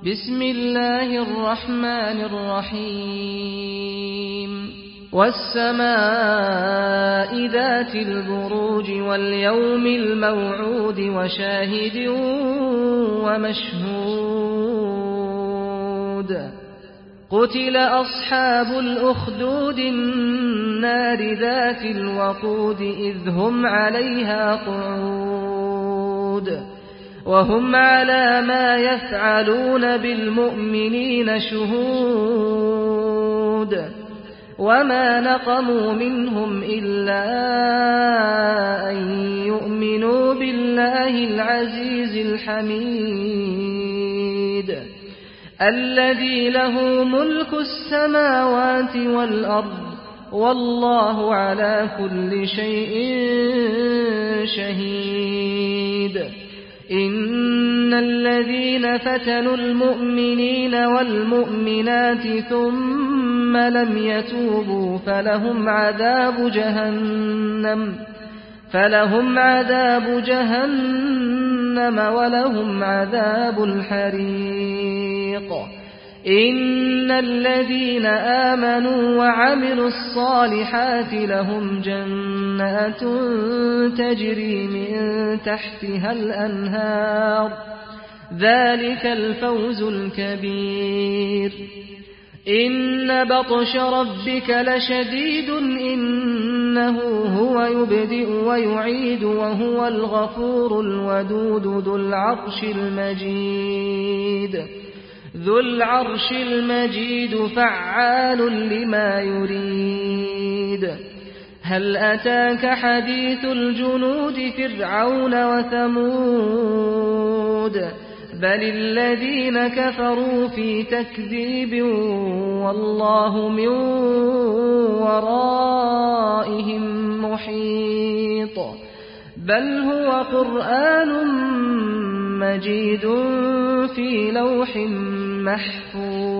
بسم الله الرحمن الرحيم والسماء ذات البروج واليوم الموعود وشاهد ومشهود قتل أصحاب الأخدود النار ذات الوقود إذ هم عليها قعود وهم على ما يفعلون بالمؤمنين شهود وما نقموا منهم إلا أن يؤمنوا بالله العزيز الحميد الذي له ملك السماوات والأرض والله على كل شيء شهيد إن الذين فتنوا المؤمنين والمؤمنات ثم لم يتوبوا فلهم عذاب جهنم ولهم عذاب الحريق إن الذين آمنوا وعملوا الصالحات لهم جنات تجري من تحتها الأنهار ذلك الفوز الكبير إن بطش ربك لشديد إنه هو يبدئ ويعيد وهو الغفور الودود ذو العرش المجيد فعال لما يريد هل أتاك حديث الجنود فرعون وثمود بل الذين كفروا في تكذيب والله من ورائهم محيط بل هو قرآن مجيد في لوح محفوظ